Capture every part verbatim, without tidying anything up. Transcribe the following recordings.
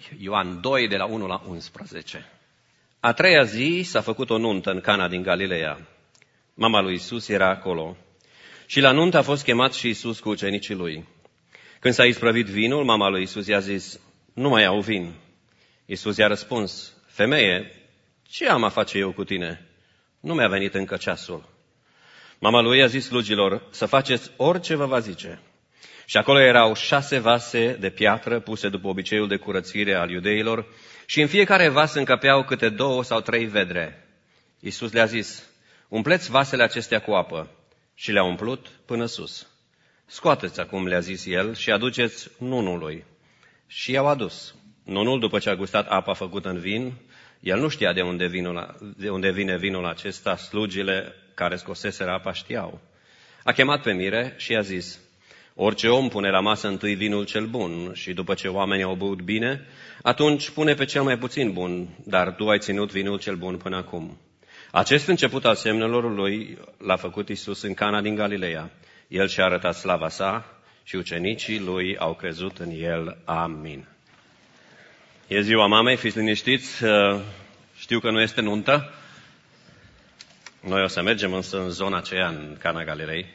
Ioan doi, de la unu la unsprezece. A treia zi s-a făcut o nuntă în Cana din Galileea. Mama lui Iisus era acolo. Și la nuntă a fost chemat și Iisus cu ucenicii lui. Când s-a isprăvit vinul, mama lui Iisus i-a zis, nu mai au vin. Iisus i-a răspuns, femeie, ce am a face eu cu tine? Nu mi-a venit încă ceasul. Mama lui a zis slugilor, să faceți orice vă va zice. Și acolo erau șase vase de piatră puse după obiceiul de curățire al iudeilor și în fiecare vas încăpeau câte două sau trei vedre. Iisus le-a zis, umpleți vasele acestea cu apă. Și le-a umplut până sus. Scoateți acum, le-a zis el, și aduceți nunului. Și i-au adus. Nunul, după ce a gustat apa făcută în vin, el nu știa de unde, vinul, de unde vine vinul acesta, slugile care scoseseră apa știau. A chemat pe mire și i-a zis, orice om pune la masă întâi vinul cel bun și după ce oamenii au băut bine, atunci pune pe cel mai puțin bun, dar tu ai ținut vinul cel bun până acum. Acest început al semnelor lui l-a făcut Iisus în Cana din Galileea. El și-a arătat slava sa și ucenicii lui au crezut în el. Amin. E ziua mamei, fiți liniștiți, știu că nu este nuntă. Noi o să mergem însă în zona aceea, în Cana Galilei.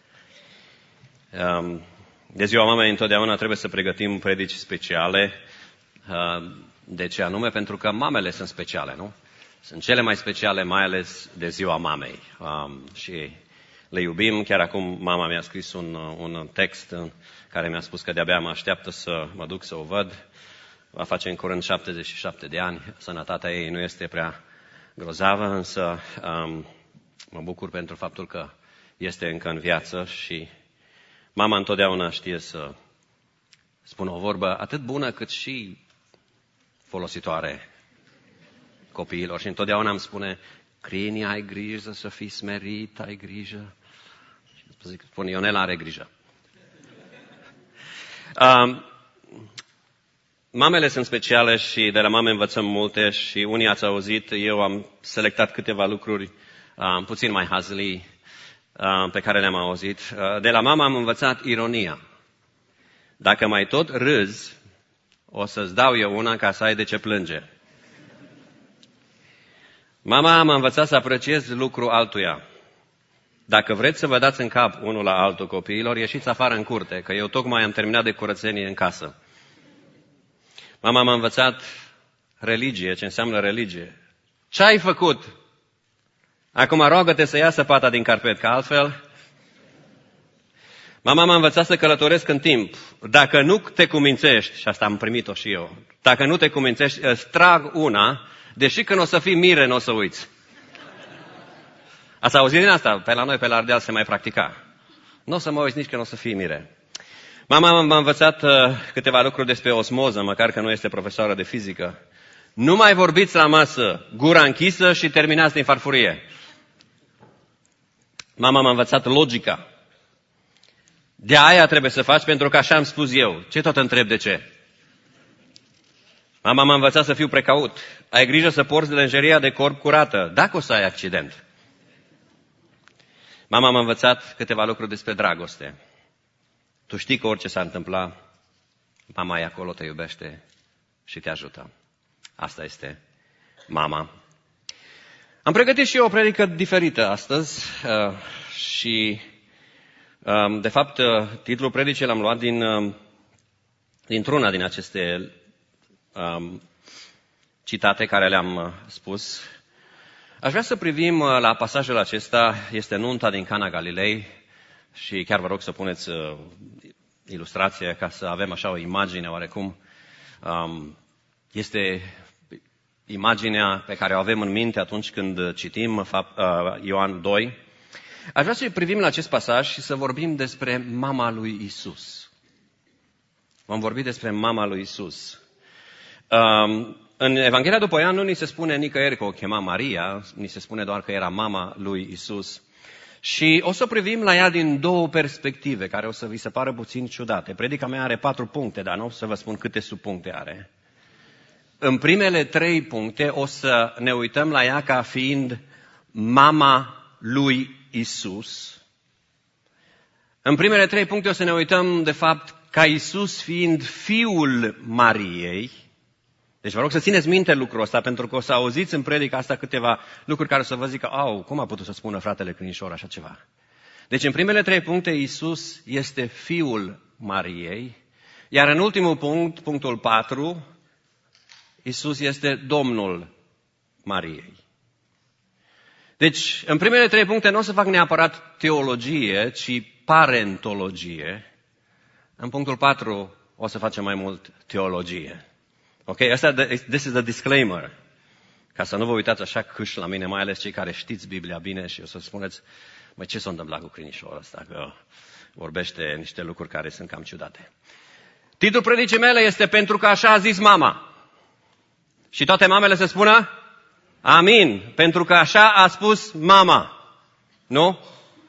De ziua mamei întotdeauna trebuie să pregătim predici speciale. De ce anume? Pentru că mamele sunt speciale, nu? Sunt cele mai speciale, mai ales de ziua mamei. Um, și le iubim. Chiar acum mama mi-a scris un, un text în care mi-a spus că de-abia mă așteaptă să mă duc să o văd. Va face în curând șaptezeci și șapte de ani. Sănătatea ei nu este prea grozavă, însă um, mă bucur pentru faptul că este încă în viață și mama întotdeauna știe să spună o vorbă atât bună cât și folositoare copiilor. Și întotdeauna îmi spune, Crini, ai grijă să fii smerit, ai grijă. Și zic, spune, Ionela are grijă. Um, mamele sunt speciale și de la mame învățăm multe și unii ați auzit, eu am selectat câteva lucruri um, puțin mai hazli um, pe care le-am auzit. Uh, de la mama am învățat ironia. Dacă mai tot râzi, o să-ți dau eu una ca să ai de ce plânge. Mama m-a învățat să apreciez lucru altuia. Dacă vreți să vă dați în cap unul la altul copiilor, ieșiți afară în curte, că eu tocmai am terminat de curățenie în casă. Mama m-a învățat religie, ce înseamnă religie. Ce ai făcut? Acum roagă-te să iasă pata din carpet, că altfel... Mama m-a învățat să călătoresc în timp. Dacă nu te cumințești, și asta am primit-o și eu, dacă nu te cumințești, îți trag una, deși când o să fii mire, nu o să uiți. Ați auzit din asta? Pe la noi, pe la Ardeal, se mai practica. Nu o să mă uiți nici când o să fii mire. Mama m-a învățat uh, câteva lucruri despre osmoză, măcar că nu este profesoară de fizică. Nu mai vorbiți la masă, gura închisă și terminați din farfurie. Mama m-a învățat logica. De aia trebuie să faci, pentru că așa am spus eu. Ce tot întreb de ce? Mama m-a învățat să fiu precaut. Ai grijă să porți lenjeria de corp curată, dacă o să ai accident. Mama m-a învățat câteva lucruri despre dragoste. Tu știi că orice s-a întâmplat, mama e acolo, te iubește și te ajută. Asta este mama. Am pregătit și eu o predică diferită astăzi și, de fapt, titlul predicii l-am luat din, dintr-una din aceste citate care le-am spus. Aș vrea să privim la pasajul acesta, este nunta din Cana Galilei și chiar vă rog să puneți ilustrație ca să avem așa o imagine oarecum. Este imaginea pe care o avem în minte atunci când citim Ioan doi. Aș vrea să privim la acest pasaj și să vorbim despre mama lui Isus. Vom vorbi despre mama lui Isus. În Evanghelia după Ioan nu ni se spune nicăieri că o chema Maria, ni se spune doar că era mama lui Isus. Și o să privim la ea din două perspective, care o să vi se pară puțin ciudate. Predica mea are patru puncte, dar nu o să vă spun câte subpuncte are. În primele trei puncte o să ne uităm la ea ca fiind mama lui Isus. În primele trei puncte o să ne uităm, de fapt, ca Isus fiind fiul Mariei. Deci vă rog să țineți minte lucrul ăsta, pentru că o să auziți în predica asta câteva lucruri care o să vă zică, au, cum a putut să spună fratele Crinișor așa ceva? Deci în primele trei puncte Iisus este fiul Mariei, iar în ultimul punct, punctul patru, Iisus este Domnul Mariei. Deci, în primele trei puncte nu o să fac neapărat teologie, ci parentologie. În punctul patru o să facem mai mult teologie. Ok? Asta, this is the disclaimer. Ca să nu vă uitați așa câș la mine, mai ales cei care știți Biblia bine și o să spuneți, măi, ce s-a întâmplat cu Crinișorul ăsta, că vorbește niște lucruri care sunt cam ciudate. Titlul predicii mele este Pentru că așa a zis mama. Și toate mamele să spună amin, pentru că așa a spus mama. Nu?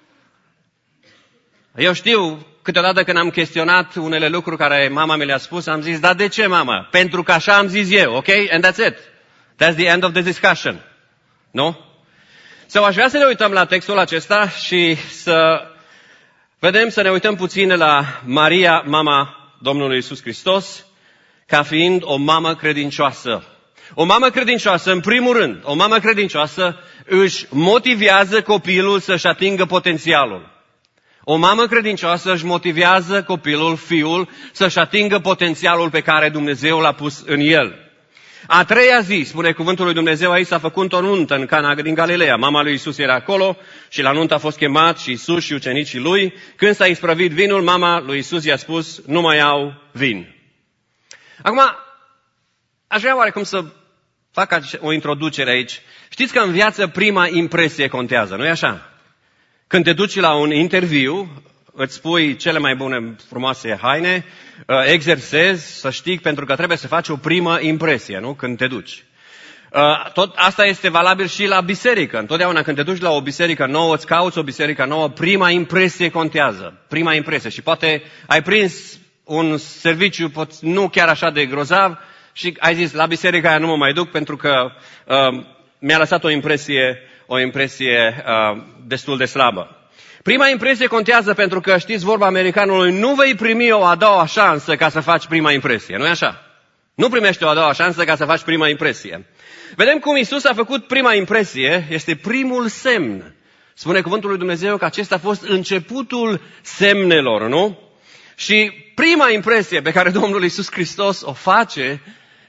Eu știu, câteodată când am chestionat unele lucruri care mama mi le-a spus, am zis, dar de ce mama? Pentru că așa am zis eu, ok? And that's it. That's the end of the discussion. Nu? Sau aș vrea să ne uităm la textul acesta și să vedem, să ne uităm puțin la Maria, mama Domnului Iisus Hristos, ca fiind o mamă credincioasă. O mamă credincioasă, în primul rând, o mamă credincioasă își motivează copilul să-și atingă potențialul. O mamă credincioasă își motivează copilul, fiul, să-și atingă potențialul pe care Dumnezeu l-a pus în el. A treia zi, spune cuvântul lui Dumnezeu, aici s-a făcut o nuntă în Cana din Galileea. Mama lui Iisus era acolo și la nuntă a fost chemat și Iisus și ucenicii lui. Când s-a isprăvit vinul, mama lui Iisus i-a spus, nu mai au vin. Acum, aș vrea oarecum să fac o introducere aici. Știți că în viață prima impresie contează, nu-i așa? Când te duci la un interviu, îți spui cele mai bune, frumoase haine, exersezi, să știi, pentru că trebuie să faci o primă impresie, nu? Când te duci. Tot asta este valabil și la biserică. Întotdeauna când te duci la o biserică nouă, îți cauți o biserică nouă, prima impresie contează. Prima impresie. Și poate ai prins un serviciu nu chiar așa de grozav și ai zis, la biserica aia nu mă mai duc pentru că uh, mi-a lăsat o impresie, o impresie uh, destul de slabă. Prima impresie contează pentru că, știți vorba americanului, nu vei primi o a doua șansă ca să faci prima impresie, nu-i așa? Nu primești o a doua șansă ca să faci prima impresie. Vedem cum Iisus a făcut prima impresie, este primul semn. Spune cuvântul lui Dumnezeu că acesta a fost începutul semnelor, nu? Și prima impresie pe care Domnul Iisus Hristos o face,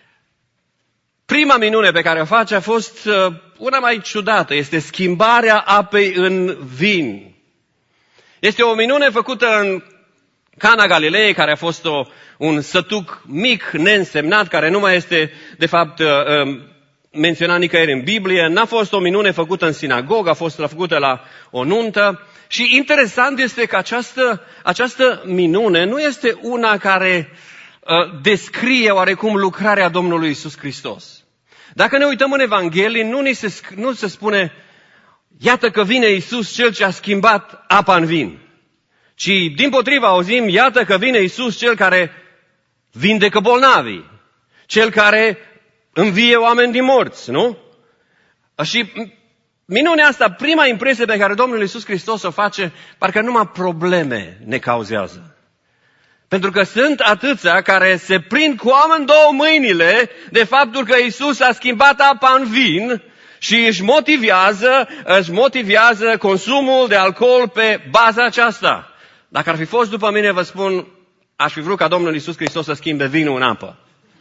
prima minune pe care o face a fost una mai ciudată, este schimbarea apei în vin. Este o minune făcută în Cana Galilei, care a fost o, un sătuc mic, neînsemnat, care nu mai este, de fapt, menționat nicăieri în Biblie. N-a fost o minune făcută în sinagogă, a fost făcută la o nuntă. Și interesant este că această, această minune nu este una care uh, descrie oarecum lucrarea Domnului Iisus Hristos. Dacă ne uităm în Evanghelii, nu, ni se, nu se spune, iată că vine Iisus, Cel ce a schimbat apa în vin. Ci, dimpotrivă, auzim, iată că vine Iisus, Cel care vindecă bolnavii, Cel care învie oameni din morți, nu? Și minunea asta, prima impresie pe care Domnul Iisus Hristos o face, parcă numai probleme ne cauzează. Pentru că sunt atâția care se prind cu amândouă mâinile de faptul că Iisus a schimbat apa în vin și își motivează, își motivează consumul de alcool pe baza aceasta. Dacă ar fi fost după mine, vă spun, aș fi vrut ca Domnul Iisus Hristos să schimbe vinul în apă.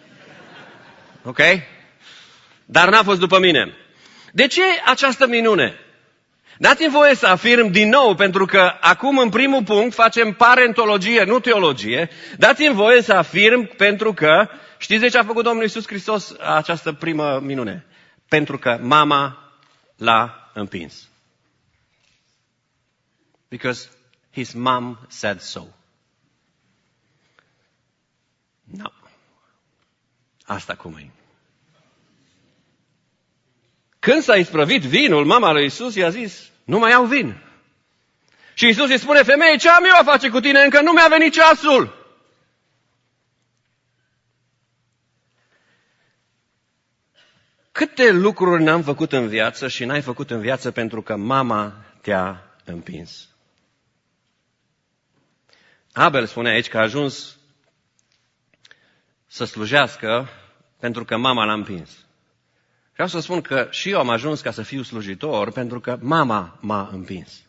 Ok? Dar n-a fost după mine. De ce această minune? Dați-mi voie să afirm din nou, pentru că acum în primul punct facem parentologie, nu teologie. Dați-mi voie să afirm pentru că, știți de ce a făcut Domnul Iisus Hristos această primă minune? Pentru că mama l-a împins. Because his mom said so. No. Asta cum e? Când s-a isprăvit vinul, mama lui Iisus i-a zis, nu mai au vin. Și Iisus îi spune, femeie, ce am eu a face cu tine? Încă nu mi-a venit ceasul. Câte lucruri n-am făcut în viață și n-ai făcut în viață pentru că mama te-a împins? Abel spune aici că a ajuns să slujească pentru că mama l-a împins. Vreau să spun că și eu am ajuns ca să fiu slujitor pentru că mama m-a împins.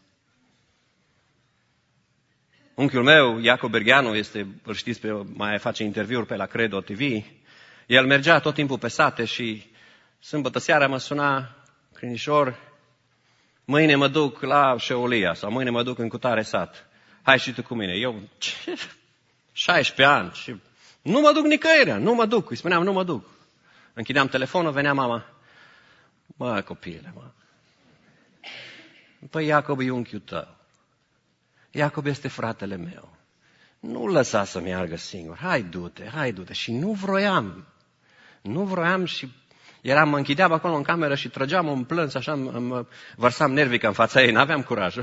Unchiul meu, Iacob Bergheanu, este, îl știți, pe, mai face interviuri pe la Credo T V. El mergea tot timpul pe sate și sâmbătă seara mă suna, Crinișor, mâine mă duc la Șeolia sau mâine mă duc în cutare sat. Hai și tu cu mine. Eu, ce? șaisprezece ani și nu mă duc nicăieri, nu mă duc. Îi spuneam, nu mă duc. Închideam telefonul, venea mama. Mă, copile, mă. Păi Iacob e unchiul tău. Iacob este fratele meu. Nu-l lăsa să meargă singur. Hai, du-te, hai, du-te. Și nu vroiam. Nu vroiam și eram, mă închideam acolo în cameră și trăgeam un plâns, așa, mă vărsam nervică în fața ei, n-aveam curajul.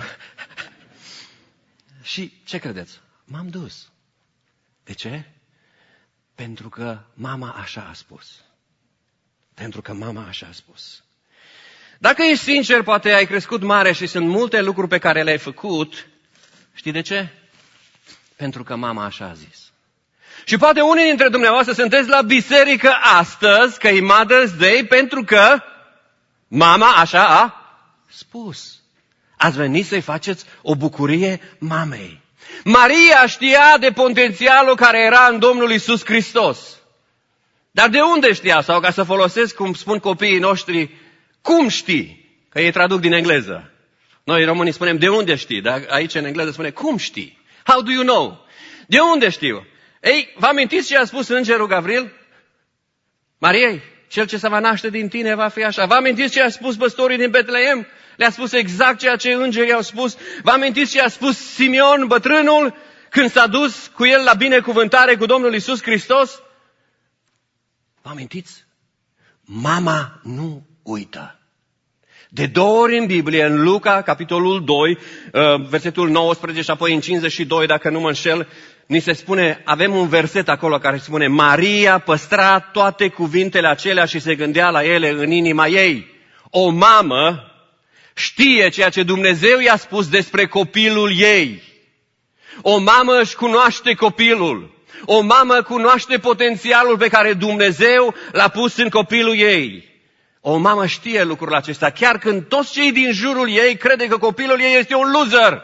Și ce credeți? M-am dus. De ce? Pentru că mama așa a spus. Pentru că mama așa a spus. Dacă ești sincer, poate ai crescut mare și sunt multe lucruri pe care le-ai făcut. Știi de ce? Pentru că mama așa a zis. Și poate unii dintre dumneavoastră sunteți la biserică astăzi, că e Mother's Day, pentru că mama așa a spus. Ați venit să-i faceți o bucurie mamei. Maria știa de potențialul care era în Domnul Iisus Hristos. Dar de unde știa? Sau ca să folosesc, cum spun copiii noștri, cum știi? Că ei traduc din engleză. Noi românii spunem, de unde știi? Dar aici în engleză spune, cum știi? How do you know? De unde știu? Ei, vă amintiți ce a spus îngerul Gavril? Mariei, cel ce se va naște din tine va fi așa. Vă amintiți ce a spus păstorii din Betleem? Le-a spus exact ceea ce îngerii au spus. Vă amintiți ce a spus Simeon, bătrânul, când s-a dus cu el la binecuvântare cu Domnul Iisus Hristos? Vă amintiți? Mama nu uită. De două ori în Biblie, în Luca, capitolul doi, versetul nouăsprezece și apoi în cincizeci și doi, dacă nu mă înșel, ni se spune, avem un verset acolo care spune, Maria păstra toate cuvintele acelea și se gândea la ele în inima ei. O mamă știe ceea ce Dumnezeu i-a spus despre copilul ei. O mamă își cunoaște copilul. O mamă cunoaște potențialul pe care Dumnezeu l-a pus în copilul ei. O mamă știe lucrul acesta, chiar când toți cei din jurul ei crede că copilul ei este un loser.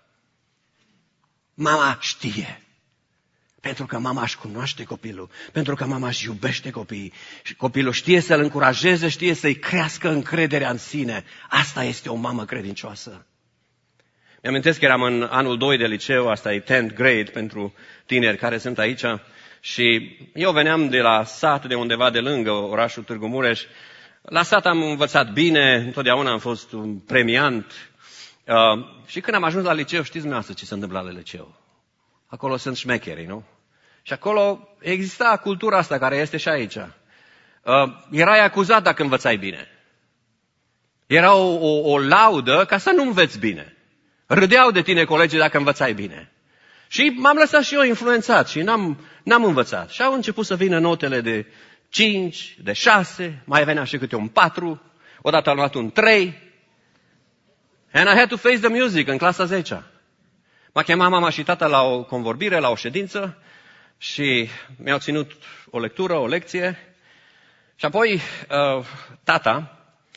Mama știe. Pentru că mama își cunoaște copilul, pentru că mama își iubește copiii. Și copilul știe să-l încurajeze, știe să-i crească încrederea în sine. Asta este o mamă credincioasă. Mi-amintesc că eram în anul doi de liceu, asta e tenth grade pentru tineri care sunt aici. Și eu veneam de la sat, de undeva de lângă orașul Târgu Mureș. La sat am învățat bine, întotdeauna am fost un premiant. Uh, și când am ajuns la liceu, știți dumneavoastră ce se întâmplă la liceu? Acolo sunt șmecherii, nu? Și acolo exista cultura asta care este și aici. Uh, erai acuzat dacă învățai bine. Era o, o, o laudă ca să nu înveți bine. Râdeau de tine colegii dacă învățai bine. Și m-am lăsat și eu influențat și n-am, n-am învățat. Și au început să vină notele de cinci, de șase, mai venea și câte un patru, odată am luat un trei. And I had to face the music în clasa zecea. M-a chemat mama și tata la o convorbire, la o ședință și mi-au ținut o lectură, o lecție. Și apoi uh, tata,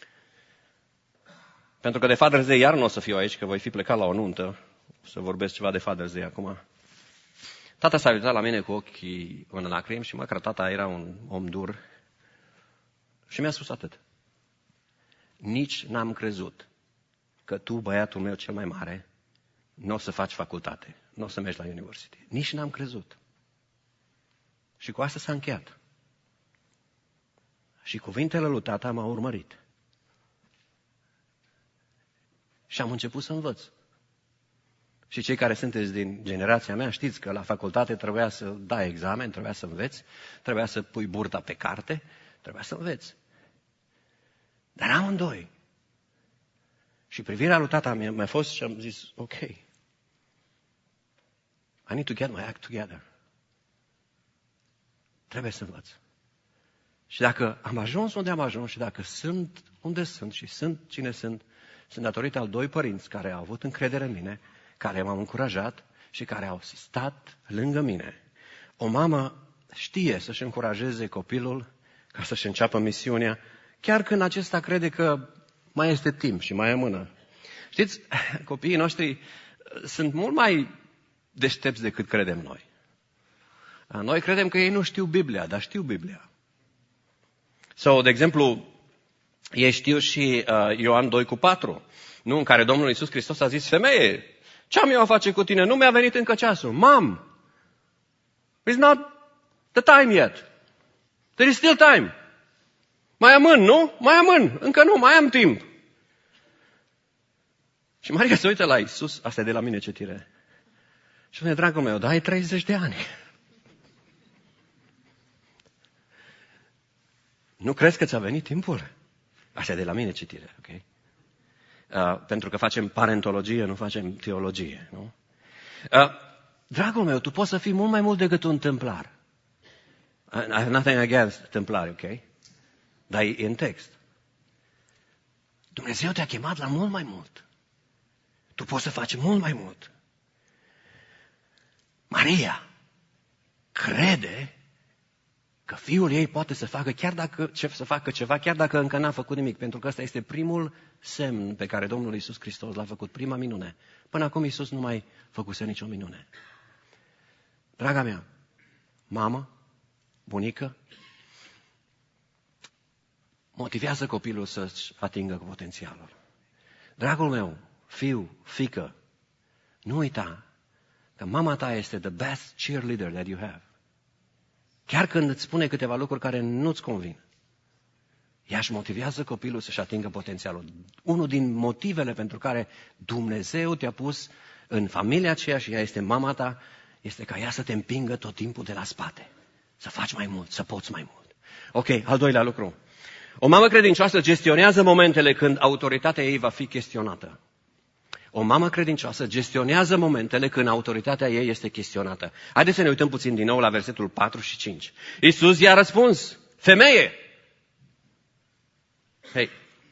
pentru că de Father's Day iar nu o să fiu aici, că voi fi plecat la o nuntă, o să vorbesc ceva de Father's Day acum. Tata s-a uitat la mine cu ochii în lacrimi și măcar tata era un om dur și mi-a spus atât. Nici n-am crezut că tu, băiatul meu cel mai mare, nu o să faci facultate, nu o să mergi la universitate. Nici n-am crezut. Și cu asta s-a încheiat. Și cuvintele lui tata m-au urmărit. Și am început să învăț. Și cei care sunteți din generația mea știți că la facultate trebuia să dai examen, trebuia să înveți, trebuia să pui burta pe carte, trebuia să înveți. Dar amândoi. Și privirea lui tata mi-a, mi-a fost și am zis, ok, I need to get my act together. Trebuie să învăț. Și dacă am ajuns unde am ajuns și dacă sunt unde sunt și sunt cine sunt, sunt datorită al doi părinți care au avut încredere în mine, care m-au încurajat și care au stat lângă mine. O mamă știe să-și încurajeze copilul ca să-și înceapă misiunea, chiar când acesta crede că mai este timp și mai amână. Știți, copiii noștri sunt mult mai deștepți decât credem noi. Noi credem că ei nu știu Biblia, dar știu Biblia. Sau, de exemplu, ei știu și uh, Ioan doi cu patru, nu? În care Domnul Iisus Hristos a zis, femeie, ce am eu a face cu tine? Nu mi-a venit încă ceasul. Mom, it's not the time yet. There is still time. Mai amân, nu? Mai amân. Încă nu, mai am timp. Și Maria se uită la Iisus, asta e de la mine citire. Și spune, dragul meu, dar ai treizeci de ani. Nu crezi că ți-a venit timpul? Asta e de la mine citire, ok? Uh, pentru că facem parentologie, nu facem teologie, nu? Uh, dragul meu, tu poți să fii mult mai mult decât un templar. I have nothing against templari, ok? Dar e în text. Dumnezeu te-a chemat la mult mai mult. Tu poți să faci mult mai mult. Maria crede că fiul ei poate să facă, chiar dacă, să facă ceva, chiar dacă încă n-a făcut nimic, pentru că ăsta este primul semn pe care Domnul Iisus Hristos l-a făcut, prima minune. Până acum Iisus nu mai făcuse nicio minune. Draga mea, mamă, bunică, motivează copilul să-și atingă potențialul. Dragul meu, fiu, fiică, nu uita că mama ta este the best cheerleader that you have. Chiar când îți spune câteva lucruri care nu-ți convin, ea își motivează copilul să-și atingă potențialul. Unul din motivele pentru care Dumnezeu te-a pus în familia aceea și ea este mama ta, este ca ea să te împingă tot timpul de la spate. Să faci mai mult, să poți mai mult. Ok, al doilea lucru. O mamă credincioasă gestionează momentele când autoritatea ei va fi chestionată. O mamă credincioasă gestionează momentele când autoritatea ei este chestionată. Haideți să ne uităm puțin din nou la versetul patru și cinci. Iisus i-a răspuns, femeie! Hei,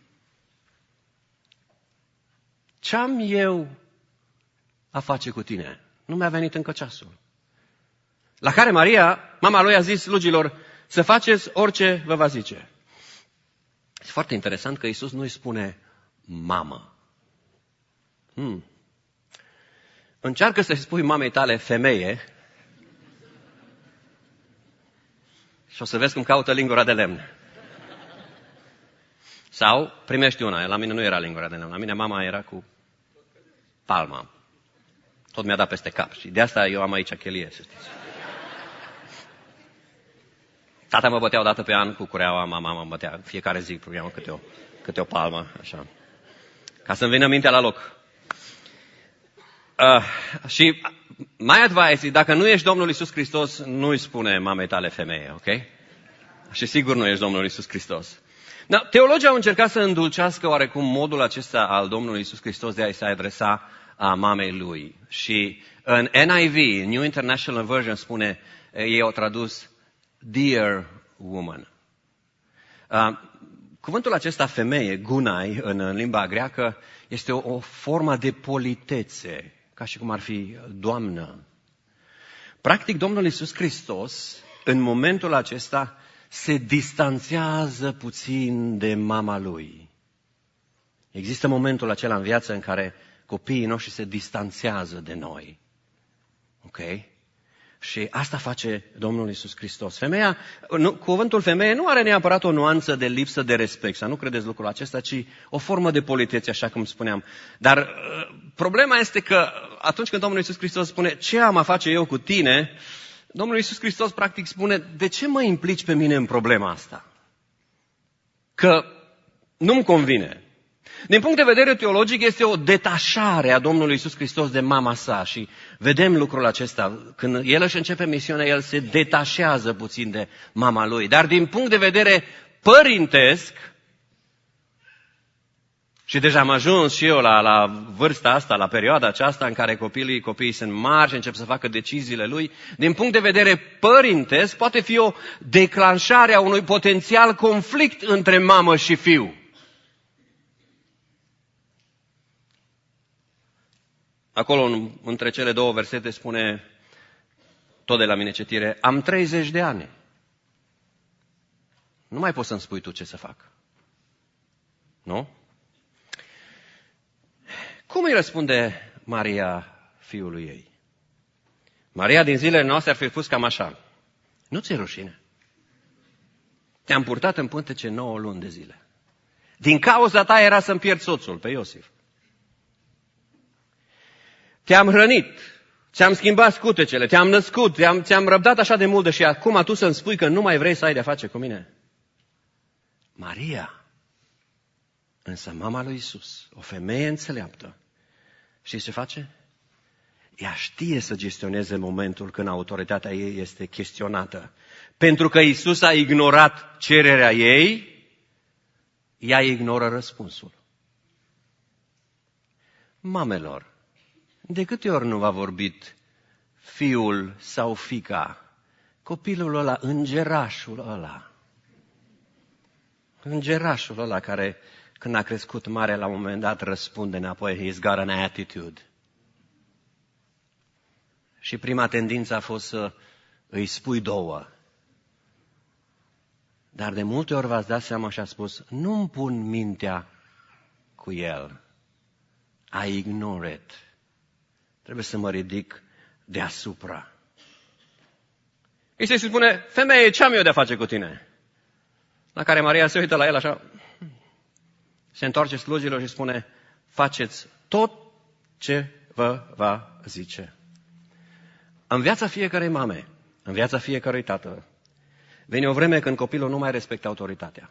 ce-am eu a face cu tine? Nu mi-a venit încă ceasul. La care Maria, mama lui, a zis slugilor, să faceți orice vă va zice. E foarte interesant că Iisus nu îi spune mamă. Hmm. Încearcă să-i spui mamei tale femeie și o să vezi cum caută lingura de lemn. Sau primești una. La mine nu era lingura de lemn. La mine mama era cu palma. Tot mi-a dat peste cap. Și de asta eu am aici chelie, să știți. Tata mă bătea o dată pe an cu cureaua, mama mă bătea fiecare zi, primeam câte o, câte o palmă, așa. Ca să-mi vină mintea la loc. Uh, și my advice, dacă nu ești Domnul Iisus Hristos, nu-i spune mamei tale femeie, ok? Și sigur nu ești Domnul Iisus Hristos. Da, teologii au încercat să îndulcească oarecum modul acesta al Domnului Iisus Hristos de a-i se adresa a mamei lui. Și în N I V, New International Version, spune, ei au tradus dear woman. Uh, cuvântul acesta femeie, gunai, în limba greacă, este o, o formă de politețe, ca și cum ar fi doamnă. Practic, Domnul Iisus Hristos, în momentul acesta, se distanțează puțin de mama lui. Există momentul acela în viață în care copiii noștri se distanțează de noi. Ok? Și asta face Domnul Iisus Hristos. Femeia, nu, cuvântul femeie nu are neapărat o nuanță de lipsă de respect, să nu credeți lucrul acesta, ci o formă de politețe, așa cum spuneam. Dar uh, problema este că atunci când Domnul Iisus Hristos spune ce am a face eu cu tine, Domnul Iisus Hristos practic spune, de ce mă implici pe mine în problema asta? Că nu-mi convine. Din punct de vedere teologic este o detașare a Domnului Iisus Hristos de mama sa și vedem lucrul acesta. Când El își începe misiunea, El se detașează puțin de mama lui. Dar din punct de vedere părintesc, și deja am ajuns și eu la, la vârsta asta, la perioada aceasta în care copiii, copiii sunt mari și încep să facă deciziile lui, din punct de vedere părintesc poate fi o declanșare a unui potențial conflict între mamă și fiu. Acolo, între cele două versete, spune, tot de la mine citire, am treizeci de ani. Nu mai poți să-mi spui tu ce să fac. Nu? Cum îi răspunde Maria fiului ei? Maria din zilele noastre ar fi spus cam așa. Nu ți-e rușine? Te-am purtat în pântece nouă luni de zile. Din cauza ta era să-mi pierd soțul pe Iosif. Te-am hrănit, ți-am schimbat scutecele, te-am născut, ți-am, ți-am răbdat așa de mult și acum tu să-mi spui că nu mai vrei să ai de-a face cu mine. Maria, însă mama lui Iisus, o femeie înțeleaptă, știți ce face? Ea știe să gestioneze momentul când autoritatea ei este chestionată. Pentru că Iisus a ignorat cererea ei, ea ignoră răspunsul. Mamelor, de câte ori nu v-a vorbit fiul sau fiica, copilul ăla, îngerașul ăla, îngerașul ăla care, când a crescut mare, la un moment dat răspunde înapoi, he's got an attitude. Și prima tendință a fost să îi spui două. Dar de multe ori v-ați dat seama și a spus, nu-mi pun mintea cu el. I ignore it. Trebuie să mă ridic deasupra. Iisus îi spune, femeie, ce am eu de-a face cu tine? La care Maria se uită la el așa, se întoarce slujilor și spune, faceți tot ce vă va zice. În viața fiecărei mame, în viața fiecărui tată, vine o vreme când copilul nu mai respectă autoritatea.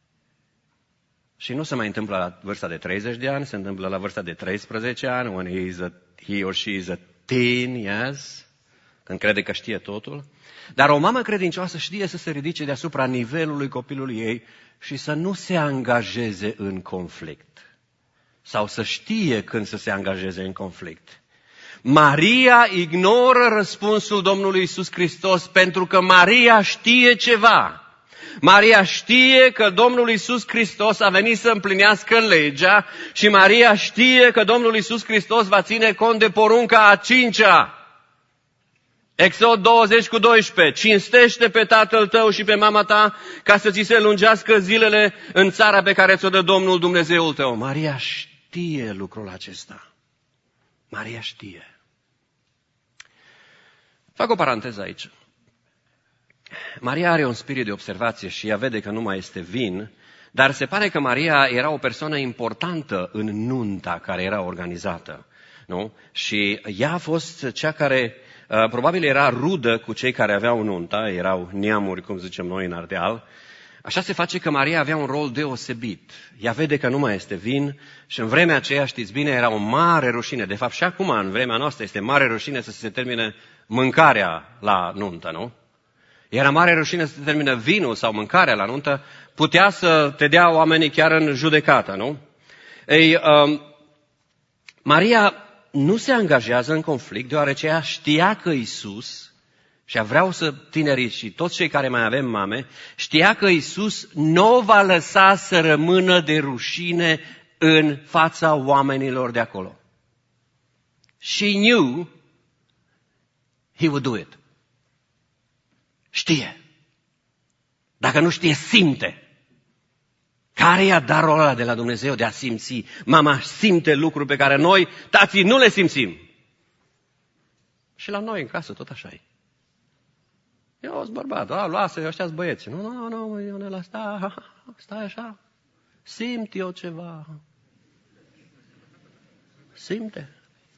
Și nu se mai întâmplă la vârsta de treizeci de ani, se întâmplă la vârsta de treisprezece ani, when he, is a, he or she is a teen, yes, când crede că știe totul. Dar o mamă credincioasă știe să se ridice deasupra nivelului copilului ei și să nu se angajeze în conflict. Sau să știe când să se angajeze în conflict. Maria ignoră răspunsul Domnului Iisus Hristos pentru că Maria știe ceva. Maria știe că Domnul Iisus Hristos a venit să împlinească legea și Maria știe că Domnul Iisus Hristos va ține cont de porunca a cincea. Exod douăzeci cu doisprezece. Cinstește pe tatăl tău și pe mama ta ca să ți se lungească zilele în țara pe care ți-o dă Domnul Dumnezeul tău. Maria știe lucrul acesta. Maria știe. Fac o paranteză aici. Maria are un spirit de observație și ea vede că nu mai este vin, dar se pare că Maria era o persoană importantă în nunta care era organizată. Nu? Și ea a fost cea care uh, probabil era rudă cu cei care aveau nunta, erau neamuri, cum zicem noi în Ardeal. Așa se face că Maria avea un rol deosebit. Ea vede că nu mai este vin și în vremea aceea, știți bine, era o mare rușine. De fapt, și acum, în vremea noastră, este mare rușine să se termine mâncarea la nuntă, nu? Era mare rușine să se termine vinul sau mâncarea la nuntă, putea să te dea oamenii chiar în judecată, nu? Ei, um, Maria nu se angajează în conflict, deoarece ea știa că Iisus, și vreau să tinerii și toți cei care mai avem mame, știa că Iisus nu o va lăsa să rămână de rușine în fața oamenilor de acolo. She knew he would do it. Știe. Dacă nu știe, simte. Care e darul ăla de la Dumnezeu de a simți? Mama simte lucruri pe care noi, tații, nu le simțim. Și la noi în casă tot așa e. Eu sunt bărbat, a, lasă, ăștia-s băieți. Nu, nu, nu, Ionela, stai, stai așa. Simt eu ceva. Simte.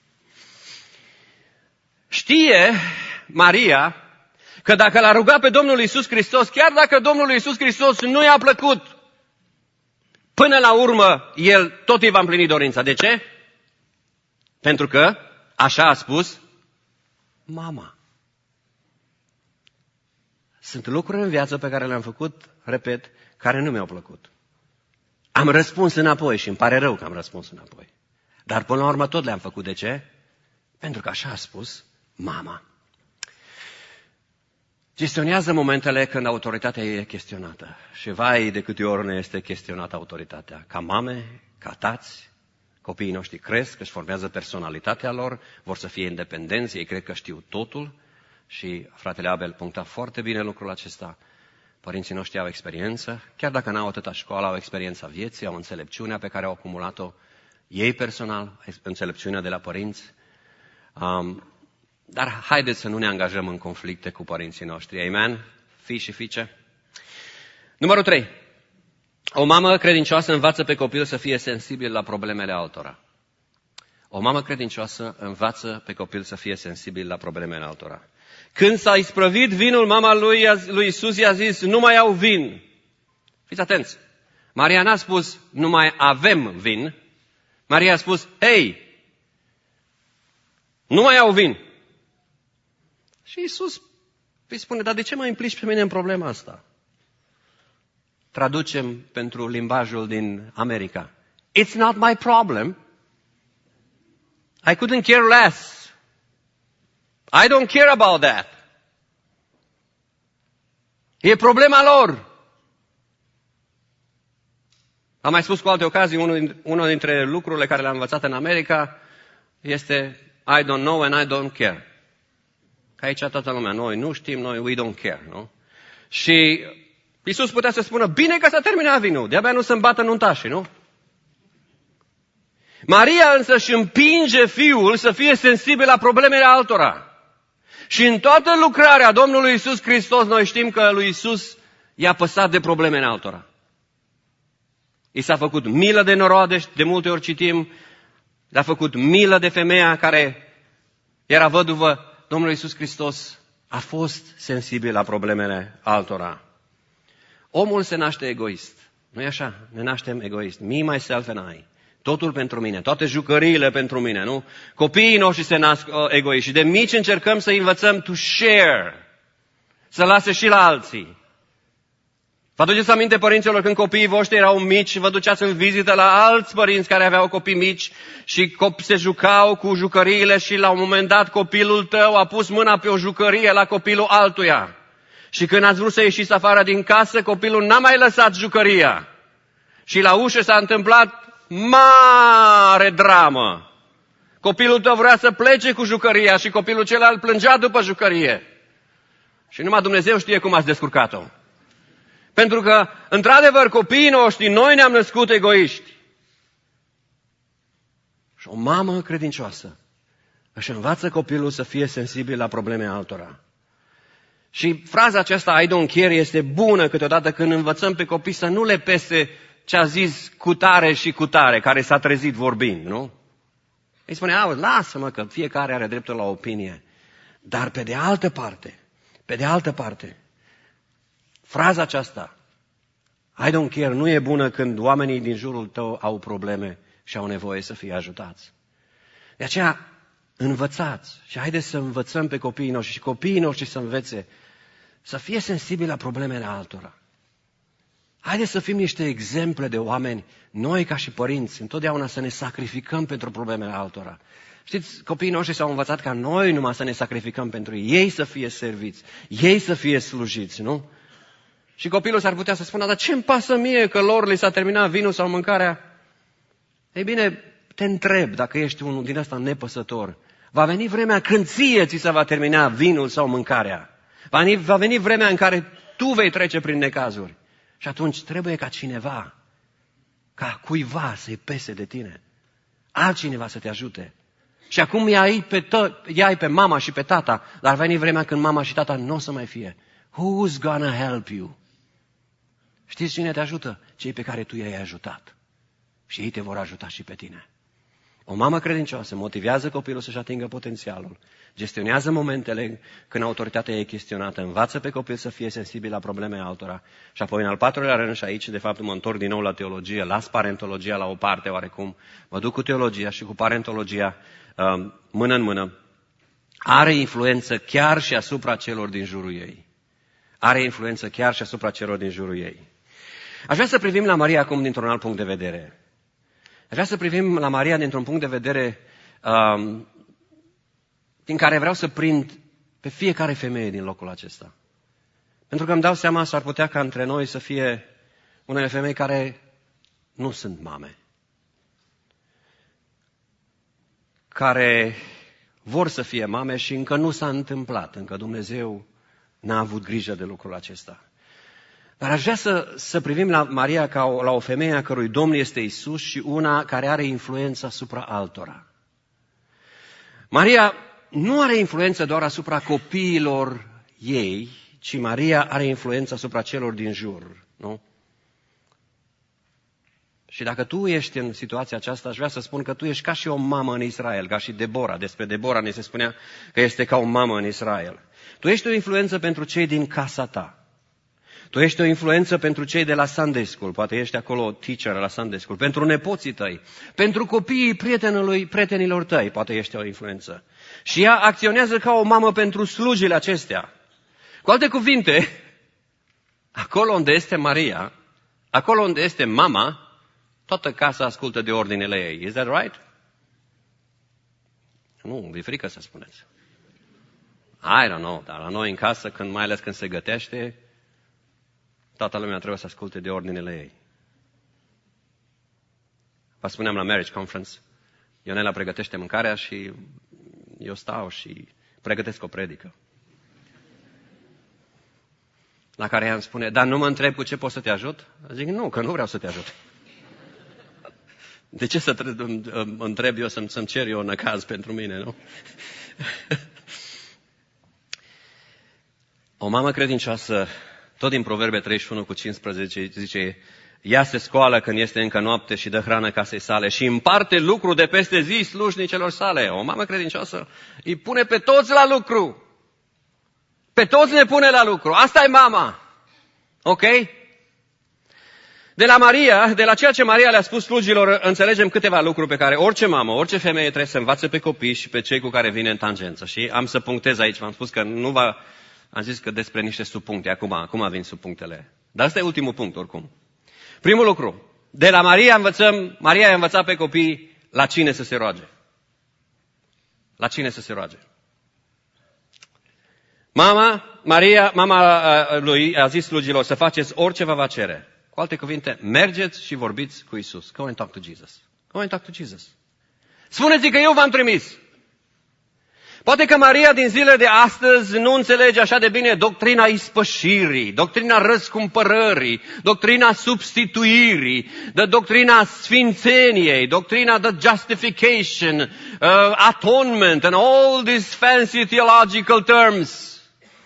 Știe Maria că dacă l-a rugat pe Domnul Iisus Hristos, chiar dacă Domnul Iisus Hristos nu i-a plăcut, până la urmă, El tot îi va împlini dorința. De ce? Pentru că, așa a spus, mama. Sunt lucruri în viață pe care le-am făcut, repet, care nu mi-au plăcut. Am răspuns înapoi și îmi pare rău că am răspuns înapoi. Dar până la urmă tot le-am făcut. De ce? Pentru că așa a spus mama. Gestionează momentele când autoritatea e chestionată. Și vai de câte ori ne este chestionată autoritatea. Ca mame, ca tați, copiii noștri cresc, își formează personalitatea lor, vor să fie independenți, ei cred că știu totul. Și fratele Abel puncta foarte bine lucrul acesta. Părinții noștri au experiență, chiar dacă n-au atâta școală, au experiența vieții, au înțelepciunea pe care au acumulat-o ei personal, înțelepciunea de la părinți. Um, dar haideți să nu ne angajăm în conflicte cu părinții noștri. Amen? Fii și fiice. Numărul trei. O mamă credincioasă învață pe copil să fie sensibil la problemele altora. O mamă credincioasă învață pe copil să fie sensibil la problemele altora. Când s-a isprăvit vinul, mama lui, lui Iisus i-a zis, nu mai au vin. Fiți atenți. Maria n-a spus, nu mai avem vin. Maria a spus, hei, nu mai au vin. Și Iisus îi spune, dar de ce mă implici pe mine în problema asta? Traducem pentru limbajul din America. It's not my problem. I couldn't care less. I don't care about that. E problema lor. Am mai spus cu alte ocazii, unul, unul dintre lucrurile care le-am învățat în America este I don't know and I don't care. Că aici toată lumea, noi nu știm, noi we don't care, nu? Și Iisus putea să spună, bine că s-a terminat vinul, de-abia nu se-mi bată nuntașii, nu? Maria însă își împinge fiul să fie sensibil la problemele altora. Și în toată lucrarea Domnului Iisus Hristos, noi știm că lui Iisus i-a păsat de problemele altora. I s-a făcut milă de noroade, de multe ori citim, l-a făcut milă de femeia care era văduvă. Domnul Iisus Hristos a fost sensibil la problemele altora. Omul se naște egoist. Nu-i așa? Ne naștem egoist. Me, myself and I. Totul pentru mine, toate jucăriile pentru mine, nu? Copiii noștri se nasc uh, egoiști și de mici încercăm să învățăm to share, să lase și la alții. Vă aduceți aminte, părinților, când copiii voștri erau mici și vă duceați în vizită la alți părinți care aveau copii mici și se jucau cu jucăriile și la un moment dat copilul tău a pus mâna pe o jucărie la copilul altuia. Și când ați vrut să ieșiți afară din casă, copilul n-a mai lăsat jucăria. Și la ușă s-a întâmplat mare dramă. Copilul tău vrea să plece cu jucăria și copilul celălalt plângea după jucărie. Și numai Dumnezeu știe cum ați descurcat-o. Pentru că, într-adevăr, copiii noștri, noi ne-am născut egoiști. Și o mamă credincioasă își învață copilul să fie sensibil la probleme altora. Și fraza aceasta, I don't care, este bună câteodată când învățăm pe copii să nu le pese ce a zis cutare și cutare, care s-a trezit vorbind, nu? Îi spune, auzi, lasă-mă că fiecare are dreptul la opinie. Dar pe de altă parte, pe de altă parte, fraza aceasta, I don't care, nu e bună când oamenii din jurul tău au probleme și au nevoie să fie ajutați. De aceea, învățați și haideți să învățăm pe copiii noștri și copiii noștri să învețe să fie sensibili la problemele altora. Haideți să fim niște exemple de oameni, noi ca și părinți, întotdeauna să ne sacrificăm pentru problemele altora. Știți, copiii noștri s-au învățat ca noi numai să ne sacrificăm pentru ei, ei să fie serviți, ei să fie slujiți, nu? Și copilul s-ar putea să spună, dar ce-mi pasă mie că lor li s-a terminat vinul sau mâncarea? Ei bine, te întreb dacă ești unul din ăsta nepăsător. Va veni vremea când ție ți se va termina vinul sau mâncarea. Va veni, va veni vremea în care tu vei trece prin necazuri. Și atunci trebuie ca cineva, ca cuiva să-i pese de tine. Altcineva să te ajute. Și acum i-ai pe, tă- i-ai pe mama și pe tata, dar va veni vremea când mama și tata nu o să mai fie. Who's gonna help you? Știți cine te ajută? Cei pe care tu i-ai ajutat. Și ei te vor ajuta și pe tine. O mamă credincioasă motivează copilul să-și atingă potențialul, gestionează momentele când autoritatea e chestionată, învață pe copil să fie sensibil la probleme altora și apoi în al patrulea rând, și aici de fapt mă întorc din nou la teologie, las parentologia la o parte oarecum, mă duc cu teologia și cu parentologia mână în mână, are influență chiar și asupra celor din jurul ei. Are influență chiar și asupra celor din jurul ei. Aș vrea să privim la Maria acum dintr-un alt punct de vedere. Aș vrea să privim la Maria dintr-un punct de vedere um, din care vreau să prind pe fiecare femeie din locul acesta. Pentru că îmi dau seama, s-ar putea ca între noi să fie unele femei care nu sunt mame. Care vor să fie mame și încă nu s-a întâmplat, încă Dumnezeu n-a avut grijă de lucrul acesta. Dar aș vrea să, să privim la Maria ca o, la o femeie a cărui Domn este Isus și una care are influență asupra altora. Maria nu are influență doar asupra copiilor ei, ci Maria are influență asupra celor din jur, nu? Și dacă tu ești în situația aceasta, aș vrea să spun că tu ești ca și o mamă în Israel, ca și Debora. Despre Debora ne se spunea că este ca o mamă în Israel. Tu ești o influență pentru cei din casa ta. Tu ești o influență pentru cei de la Sunday School, poate ești acolo teacher la Sunday School, pentru nepoții tăi, pentru copiii prietenului, prietenilor tăi, poate ești o influență. Și ea acționează ca o mamă pentru slujile acestea. Cu alte cuvinte, acolo unde este Maria, acolo unde este mama, toată casa ascultă de ordinele ei. Is that right? Nu, vi-e frică să spuneți. I don't know, dar la noi în casă, când, mai ales când se gătește, toată lumea trebuie să asculte de ordinele ei. Vă spuneam la marriage conference, Ionela pregătește mâncarea și eu stau și pregătesc o predică. La care ea îmi spune, dar nu mă întreb cu ce pot să te ajut? Zic, nu, că nu vreau să te ajut. De ce să mă întreb eu să-mi, să-mi cer eu un caz pentru mine, nu? O mamă credincioasă, tot din Proverbe treizeci și unu cu cincisprezece, zice, ea se scoală când este încă noapte și dă hrană casei sale și împarte lucru de peste zi slujnicelor sale. O mamă credincioasă îi pune pe toți la lucru. Pe toți ne pune la lucru. Asta e mama. Ok? De la Maria, de la ceea ce Maria le-a spus slujilor, înțelegem câteva lucruri pe care orice mamă, orice femeie trebuie să învațe pe copii și pe cei cu care vine în tangență. Și am să punctez aici, v-am spus că nu va... Am zis că despre niște subpuncte, acum, acum vin subpunctele. Dar ăsta e ultimul punct, oricum. Primul lucru, de la Maria învățăm, Maria a învățat pe copii la cine să se roage. La cine să se roage. Mama, Maria, mama lui a zis slujilor să faceți orice vă va cere. Cu alte cuvinte, mergeți și vorbiți cu Isus. Go and talk to Jesus. Go and talk to Jesus. Spuneți-i că eu v-am trimis. Poate că Maria din zilele de astăzi nu înțelege așa de bine doctrina ispășirii, doctrina răscumpărării, doctrina substituirii, de doctrina sfințeniei, doctrina de justification, uh, atonement and all these fancy theological terms.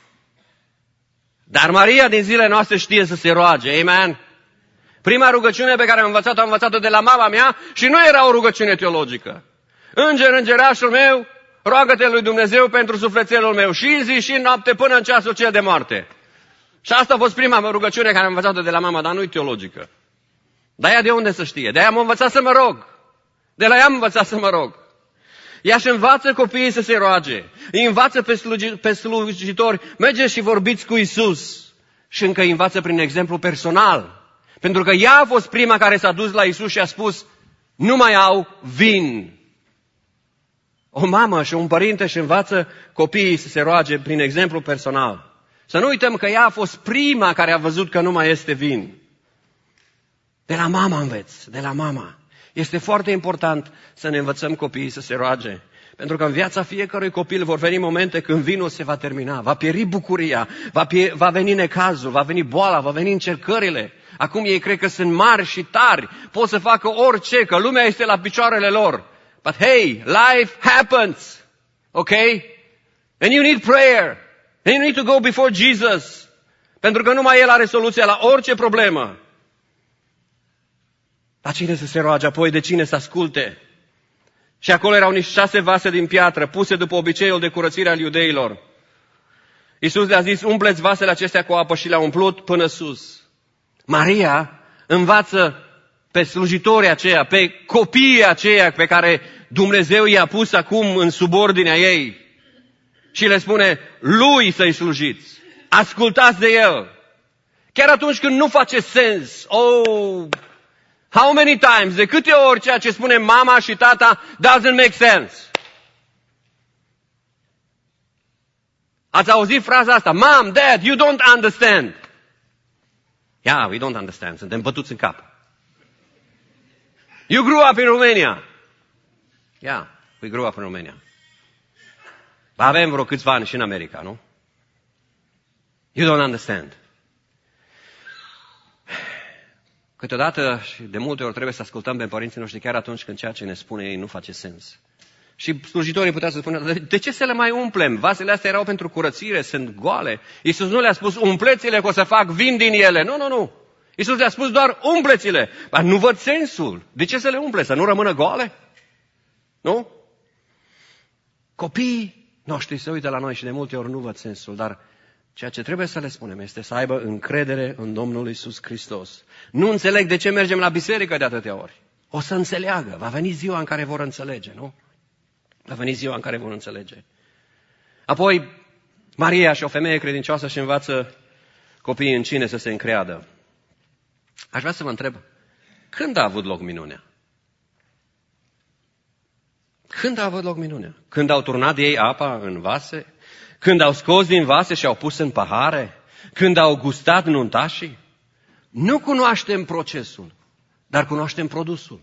Dar Maria din zilele noastre știe să se roage, amen? Prima rugăciune pe care am învățat-o, am învățat-o de la mama mea și nu era o rugăciune teologică. Înger, îngerașul meu, roagă-te lui Dumnezeu pentru sufletelul meu și zi și noapte până în ceasul cel de moarte. Și asta a fost prima rugăciune care am învățat-o de la mama, dar nu-i teologică. Dar ea de unde să știe? De aia am învățat să mă rog. De la ea am învățat să mă rog. Ea și învață copiii să se roage. Îi învață pe, slugi, pe slujitori, mergeți și vorbiți cu Isus. Și încă îi învață prin exemplu personal. Pentru că ea a fost prima care s-a dus la Isus și a spus, nu mai au vin. O mamă și un părinte își învață copiii să se roage prin exemplu personal. Să nu uităm că ea a fost prima care a văzut că nu mai este vin. De la mama înveți, de la mama. Este foarte important să ne învățăm copiii să se roage. Pentru că în viața fiecărui copil vor veni momente când vinul se va termina, va pieri bucuria, va, pie, va veni necazul, va veni boala, va veni încercările. Acum ei cred că sunt mari și tari, pot să facă orice, că lumea este la picioarele lor. But hey, life happens, okay? And you need prayer. And you need to go before Jesus. Pentru că numai El are soluția la orice problemă. La cine să se roage, apoi de cine să asculte? Și acolo erau niște șase vase din piatră, puse după obiceiul de curățire al iudeilor. Iisus le-a zis, umpleți vasele acestea cu apă și le-a umplut până sus. Maria învață pe slujitorii aceia, pe copiii aceia pe care Dumnezeu i-a pus acum în subordinea ei. Și le spune, lui să-i slujiți. Ascultați de el. Chiar atunci când nu face sens. Oh, how many times, de câte ori ceea ce spune mama și tata doesn't make sense. Ați auzit fraza asta? Mom, Dad, you don't understand. Yeah, we don't understand. Suntem bătuți în cap. You grew up in Romania. Yeah, we grew up in Romania. Avem vreo câțiva ani și în America, nu? You don't understand. Câteodată și de multe ori trebuie să ascultăm pe părinții noștri chiar atunci când ceea ce ne spune ei nu face sens. Și slujitorii putea să spună, de ce să le mai umplem? Vasele astea erau pentru curățire, sunt goale. Iisus nu le-a spus, umpleți-le că o să fac vin din ele. Nu, nu, nu. Iisus le-a spus doar, umpleți-le. Dar nu văd sensul. De ce să le umple? Să nu rămână goale? Nu? Copiii noștri se uită la noi și de multe ori nu văd sensul, dar ceea ce trebuie să le spunem este să aibă încredere în Domnul Iisus Hristos. Nu înțeleg de ce mergem la biserică de atâtea ori. O să înțeleagă. Va veni ziua în care vor înțelege, nu? Va veni ziua în care vor înțelege. Apoi, Maria și o femeie credincioasă și învață copiii în cine să se încreadă. Aș vrea să vă întreb, când a avut loc minunea? Când a avut loc minunea? Când au turnat ei apa în vase? Când au scos din vase și au pus în pahare? Când au gustat nuntașii? Nu cunoaștem procesul, dar cunoaștem produsul.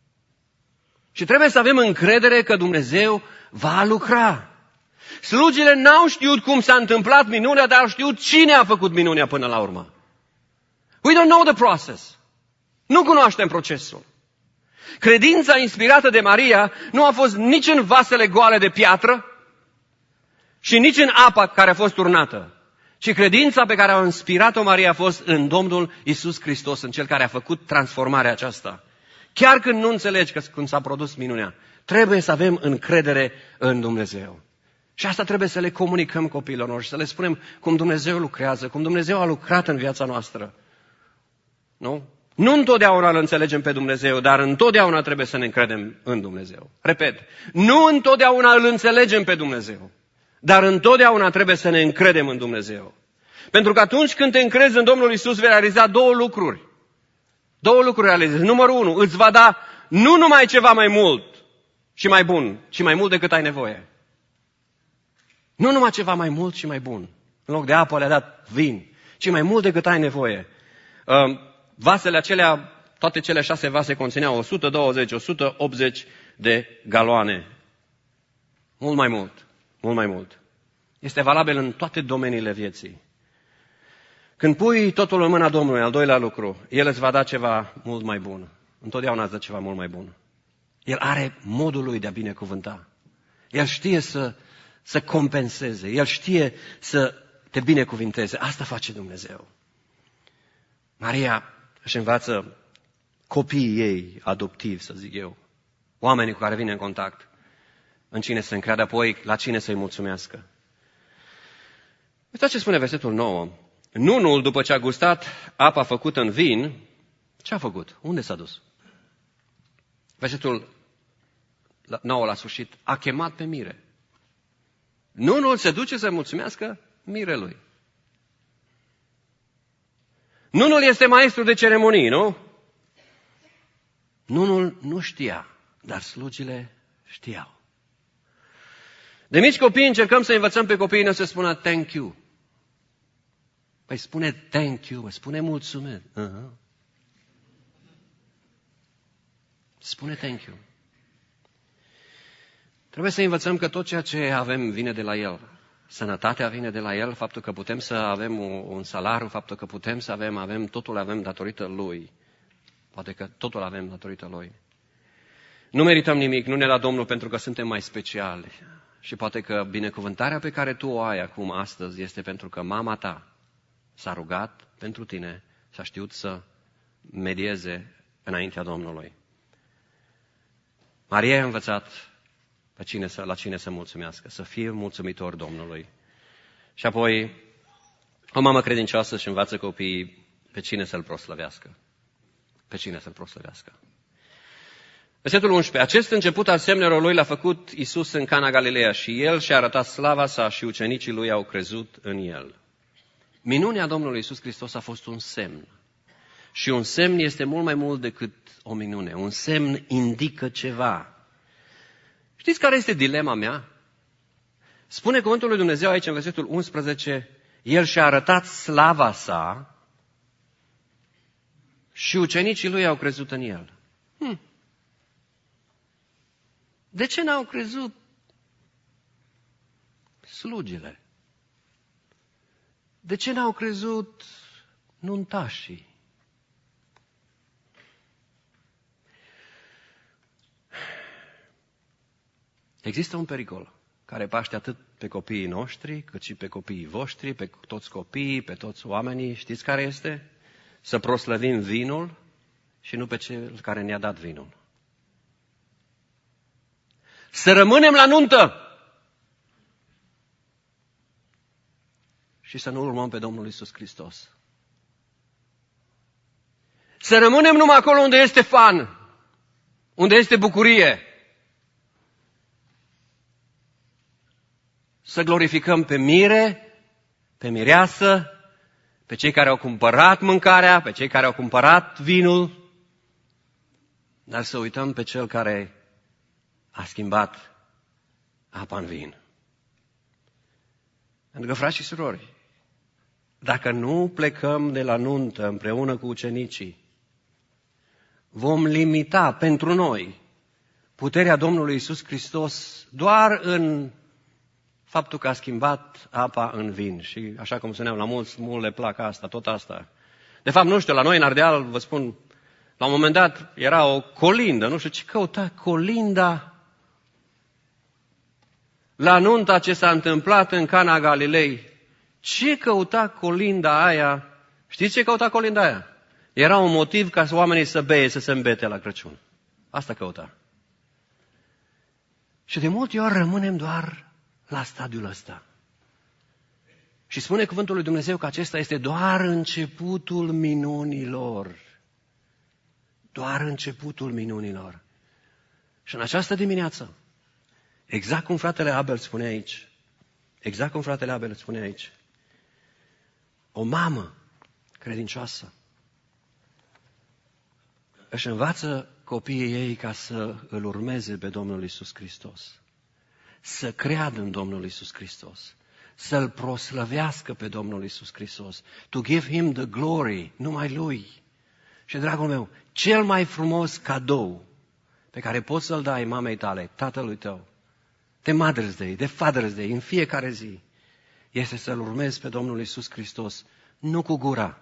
Și trebuie să avem încredere că Dumnezeu va lucra. Slugile n-au știut cum s-a întâmplat minunea, dar au știut cine a făcut minunea până la urmă. We don't know the process. Nu cunoaștem procesul. Credința inspirată de Maria nu a fost nici în vasele goale de piatră și nici în apa care a fost turnată, ci credința pe care a inspirat-o Maria a fost în Domnul Iisus Hristos, în Cel care a făcut transformarea aceasta. Chiar când nu înțelegi că când s-a produs minunea, trebuie să avem încredere în Dumnezeu. Și asta trebuie să le comunicăm copiilor noștri, să le spunem cum Dumnezeu lucrează, cum Dumnezeu a lucrat în viața noastră. Nu? Nu întotdeauna îl înțelegem pe Dumnezeu, dar întotdeauna trebuie să ne încredem în Dumnezeu. Repet, nu întotdeauna îl înțelegem pe Dumnezeu, dar întotdeauna trebuie să ne încredem în Dumnezeu. Pentru că atunci când te încrezi în Domnul Iisus, vei realiza două lucruri. Două lucruri realizezi. Numărul unu, îți va da nu numai ceva mai mult și mai bun, ci mai mult decât ai nevoie. Nu numai ceva mai mult și mai bun. În loc de apă le-a dat vin, ci mai mult decât ai nevoie. Vasele acelea, toate cele șase vase conțineau o sută douăzeci - o sută optzeci de galoane. Mult mai mult, mult mai mult. Este valabil în toate domeniile vieții. Când pui totul în mâna Domnului, al doilea lucru, El îți va da ceva mult mai bun. Întotdeauna îți dă ceva mult mai bun. El are modul lui de a binecuvânta. El știe să, să compenseze. El știe să te binecuvinteze. Asta face Dumnezeu. Maria își învață copiii ei adoptivi, să zic eu, oamenii cu care vine în contact, în cine să încreadă, apoi la cine să-i mulțumească. Uitați ce spune versetul nouă. Nunul, după ce a gustat apa făcută în vin, ce a făcut? Unde s-a dus? Versetul nouă la sfârșit, a chemat pe mire. Nunul se duce să mulțumească mirelui. Nunul este maestru de ceremonii, nu? Nunul nu știa, dar slugile știau. De mici copii încercăm să învățăm pe copiii noștri să spună thank you. Păi spune thank you, spune mulțumesc. Uh-huh. Spune thank you. Trebuie să învățăm că tot ceea ce avem vine de la El. Sănătatea vine de la El, faptul că putem să avem un salariu, faptul că putem să avem, avem, totul avem datorită Lui. Poate că totul avem datorită Lui. Nu merităm nimic, nu ne la Domnul pentru că suntem mai speciali. Și poate că binecuvântarea pe care tu o ai acum, astăzi, este pentru că mama ta s-a rugat pentru tine și a știut să medieze înaintea Domnului. Maria a învățat pe cine să, la cine să mulțumească, să fie mulțumitor Domnului. Și apoi, o mamă credincioasă își învață copiii pe cine să-L proslăvească. Pe cine să-L proslăvească. Versetul unsprezece. Acest început al semnelor Lui l-a făcut Iisus în Cana Galileea și El și-a arătat slava Sa și ucenicii Lui au crezut în El. Minunea Domnului Iisus Hristos a fost un semn. Și un semn este mult mai mult decât o minune. Un semn indică ceva. Știți care este dilema mea? Spune cuvântul lui Dumnezeu aici în versetul unsprezece, El și-a arătat slava Sa și ucenicii Lui au crezut în El. Hm. De ce n-au crezut slugile? De ce n-au crezut nuntașii? Există un pericol care paște atât pe copiii noștri, cât și pe copiii voștri, pe toți copiii, pe toți oamenii. Știți care este? Să proslăvim vinul și nu pe cel care ne-a dat vinul. Să rămânem la nuntă și să nu urmăm pe Domnul Iisus Hristos. Să rămânem numai acolo unde este fan, unde este bucurie. Să glorificăm pe mire, pe mireasă, pe cei care au cumpărat mâncarea, pe cei care au cumpărat vinul, dar să uităm pe cel care a schimbat apa în vin. Pentru că, frați și surori, dacă nu plecăm de la nuntă împreună cu ucenicii, vom limita pentru noi puterea Domnului Iisus Hristos doar în faptul că a schimbat apa în vin. Și așa cum spuneam, la mulți, mult le plac asta, tot asta. De fapt, nu știu, la noi în Ardeal, vă spun, la un moment dat era o colindă, nu știu ce căuta colinda la nunta ce s-a întâmplat în Cana Galilei. Ce căuta colinda aia? Știți ce căuta colinda aia? Era un motiv ca oamenii să beie, să se îmbete la Crăciun. Asta căuta. Și de multe ori rămânem doar la stadiul ăsta. Și spune cuvântul lui Dumnezeu că acesta este doar începutul minunilor. Doar începutul minunilor. Și în această dimineață, exact cum fratele Abel spune aici, exact cum fratele Abel spune aici, o mamă credincioasă își învață copiii ei ca să îl urmeze pe Domnul Iisus Hristos, să creadă în Domnul Iisus Hristos, să-L proslăvească pe Domnul Iisus Hristos, to give Him the glory, numai Lui. Și, dragul meu, cel mai frumos cadou pe care poți să-l dai mamei tale, tatălui tău, de Mother's Day, de Father's Day, în fiecare zi, este să-L urmezi pe Domnul Iisus Hristos, nu cu gura,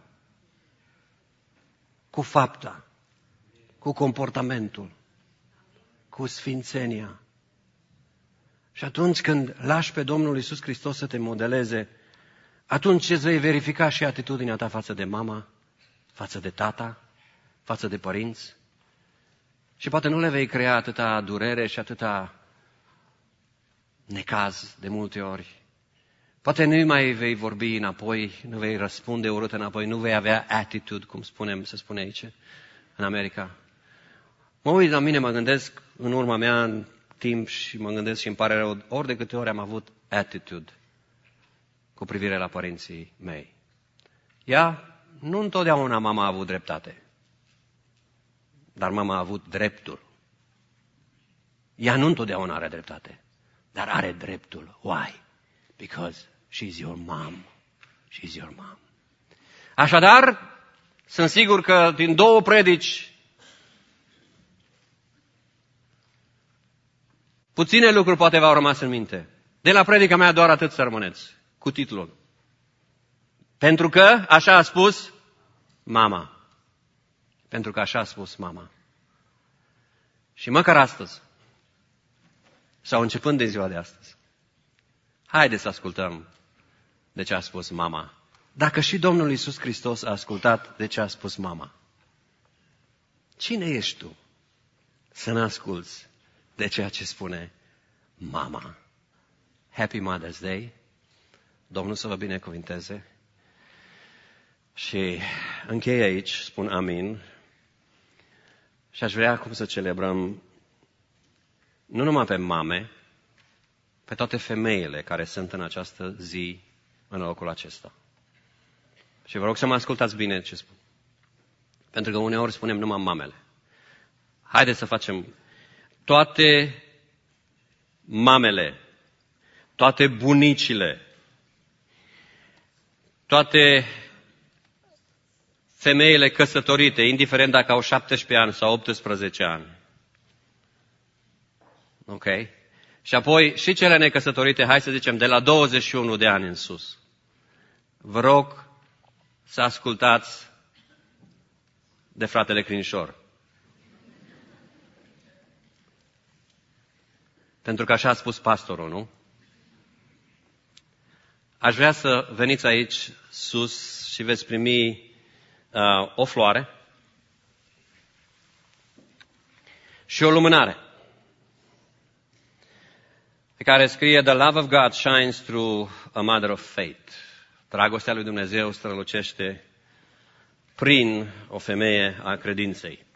cu fapta, cu comportamentul, cu sfințenia. Și atunci când lași pe Domnul Iisus Hristos să te modeleze, atunci îți vei verifica și atitudinea ta față de mama, față de tata, față de părinți. Și poate nu le vei crea atâta durere și atâta necaz de multe ori. Poate nu mai vei vorbi înapoi, nu vei răspunde urât înapoi, nu vei avea attitude, cum spunem, se spune aici, în America. Mă uit la mine, mă gândesc în urma mea în timp și mă gândesc și îmi pare rău, ori de câte ori am avut attitude cu privire la părinții mei. Ea, nu întotdeauna mama a avut dreptate, dar mama a avut dreptul. Ea nu întotdeauna are dreptate, dar are dreptul. Why? Because she's your mom. She's your mom. Așadar, sunt sigur că din două predici puține lucruri poate v-au rămas în minte. De la predica mea doar atât să rămâneți, cu titlul. Pentru că așa a spus mama. Pentru că așa a spus mama. Și măcar astăzi, sau începând de ziua de astăzi, haideți să ascultăm de ce a spus mama. Dacă și Domnul Iisus Hristos a ascultat de ce a spus mama, cine ești tu să nu asculți de ceea ce spune mama? Happy Mother's Day! Domnul să vă binecuvinteze. Și închei aici, spun amin. Și aș vrea acum să celebrăm nu numai pe mame, pe toate femeile care sunt în această zi, în locul acesta. Și vă rog să mă ascultați bine ce spun. Pentru că uneori spunem numai mamele. Haideți să facem toate mamele, toate bunicile, toate femeile căsătorite, indiferent dacă au șaptesprezece ani sau optsprezece ani. Ok? Și apoi și cele necăsătorite, hai să zicem, de la douăzeci și unu de ani în sus. Vă rog să ascultați de fratele Crinișor. Pentru că așa a spus pastorul, nu? Aș vrea să veniți aici sus și veți primi uh, o floare și o lumânare pe care scrie The love of God shines through a mother of faith. Dragostea lui Dumnezeu strălucește prin o femeie a credinței.